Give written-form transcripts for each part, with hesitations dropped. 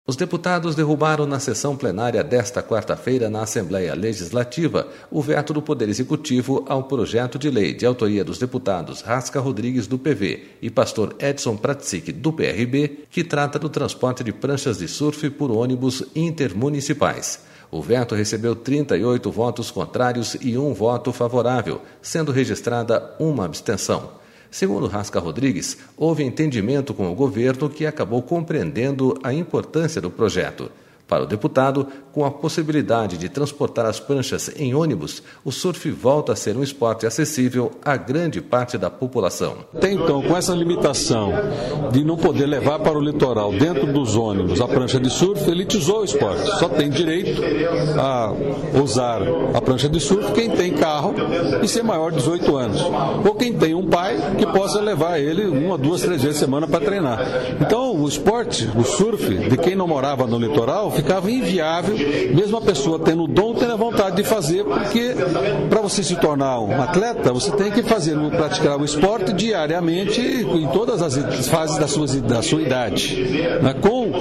Os deputados derrubaram na sessão plenária desta quarta-feira na Assembleia Legislativa o veto do Poder Executivo ao projeto de lei de autoria dos deputados Rasca Rodrigues, do PV, e Pastor Edson Pratsic, do PRB, que trata do transporte de pranchas de surf por ônibus intermunicipais. O veto recebeu 38 votos contrários e 1 voto favorável, sendo registrada uma abstenção. Segundo Rasca Rodrigues, houve entendimento com o governo que acabou compreendendo a importância do projeto. Para o deputado, com a possibilidade de transportar as pranchas em ônibus, o surf volta a ser um esporte acessível a grande parte da população. Até então, com essa limitação de não poder levar para o litoral, dentro dos ônibus, a prancha de surf, elitizou o esporte. Só tem direito a usar a prancha de surf quem tem carro e ser maior de 18 anos. Ou quem tem um pai que possa levar ele 1, 2, 3 vezes por semana para treinar. Então, o esporte, o surf, de quem não morava no litoral, ficava inviável, mesmo a pessoa tendo o dom, tendo a vontade de fazer, porque para você se tornar um atleta, você tem que praticar o esporte diariamente em todas as fases da sua idade. Com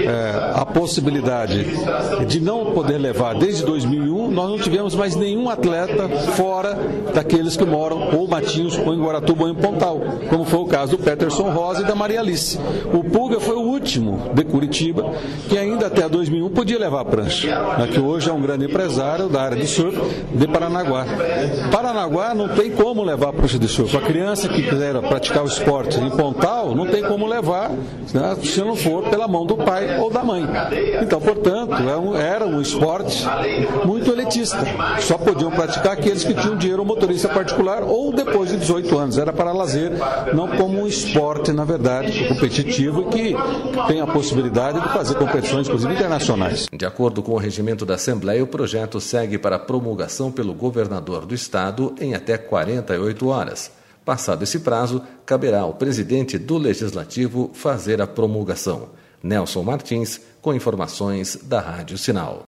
a possibilidade de não poder levar desde 2001, nós não tivemos mais nenhum atleta fora daqueles que moram ou Matinhos, ou em Guaratuba, ou em Pontal, como foi o caso do Peterson Rosa e da Maria Alice. O Pulga foi o último de Curitiba, que ainda até 2001 podia levar a prancha, que hoje é um grande empresário da área de surf de Paranaguá. Paranaguá não tem como levar a prancha de surf. A criança que quiser praticar o esporte em Pontal não tem como levar, se não for pela mão do pai ou da mãe. Então, portanto, era um esporte muito elitista. Só podiam praticar aqueles que tinham dinheiro ou motorista particular ou depois de 18 anos. Era para lazer, não como um esporte, na verdade, competitivo e que tem a possibilidade de fazer competições, inclusive internacionais. De acordo com o regimento da Assembleia, o projeto segue para promulgação pelo governador do estado em até 48 horas. Passado esse prazo, caberá ao presidente do Legislativo fazer a promulgação. Nelson Martins, com informações da Rádio Sinal.